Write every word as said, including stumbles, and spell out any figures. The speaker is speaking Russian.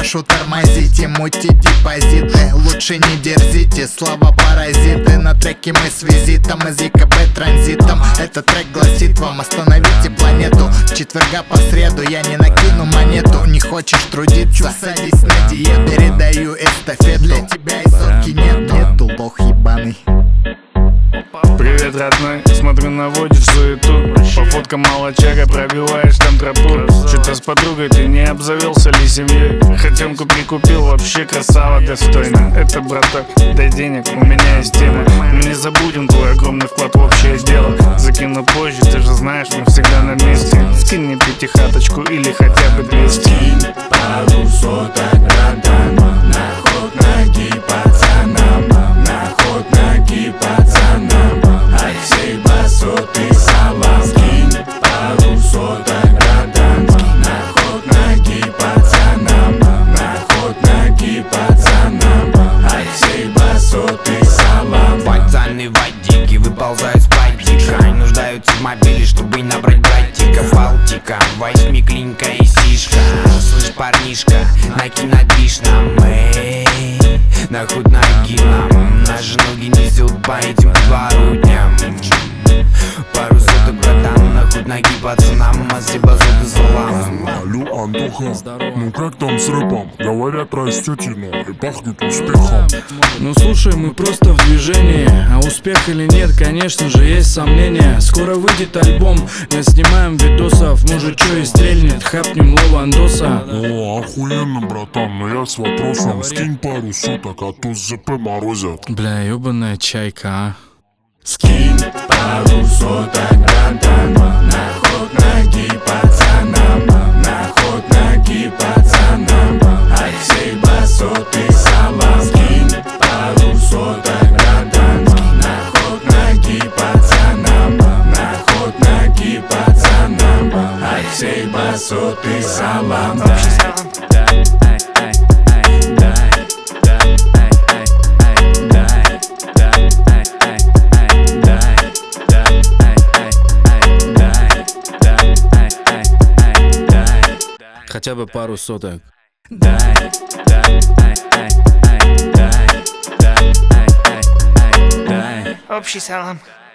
прошу тормозите, мутите депозиты. Лучше не дерзите, слова паразиты. На треке мы с визитом из ЕКБ транзитом. Этот трек гласит вам: остановите планету. С четверга по среду я не накину монету. Не хочешь трудиться, садись на диету. Передаю эстафету, для тебя и сотки нет. Нету, лох ебаный. Привет, родной, смотрю, наводишь суету. По фоткам молочага пробиваешь там тропу. Что-то с подругой ты не обзавелся ли семьей? Хотенку прикупил, вообще красава достойна. Это, браток, дай денег, у меня есть тема. Мы не забудем твой огромный вклад в общее дело. Закину позже, ты же знаешь, мы всегда на месте. Скинь мне пятихаточку или хотя бы двести. Пару соток, братан, на ход ноги пацанам, на ход ноги пацанам, от всей басоты салам. Скинь пару соток, братан, на ход ноги пацанам, на ход ноги пацанам, от всей басоты салам. Пацаны водики выползают с пальчика, нуждаются в мобиле, чтобы набрать братика. Балтика, возьми клинка и сишка. Слышь, парнишка, накинь надвиж нам, эй, на худ ноги нам. Наши ноги несут по этим дворудням. Пару соток, братан, на худ ноги пацанам, а все базуты салам. Алло, Антоха, ну как там с рэпом? Говорят, растетина и пахнет успехом. Ну слушай, мы просто в движении. А успех или нет, конечно же, есть сомнения. Скоро выйдет альбом, наснимаем видосов. Может, что и стрельнет, хапнем лавандоса. О, охуенно, братан, но я с вопросом. Скинь пару соток, а то с ЗП морозят. Бля, ебаная чайка, а. Скинь пару соток, братан, на ход ноги пацанам, на ход ноги пацанам, от всей басоты салам. Скинь пару соток, братан, на ход ноги пацанам, на ход ноги пацанам, от всей басоты салам. Хотя бы пару соток. Дай, дай, дай, дай, дай, дай, дай, дай, дай. Общий салам.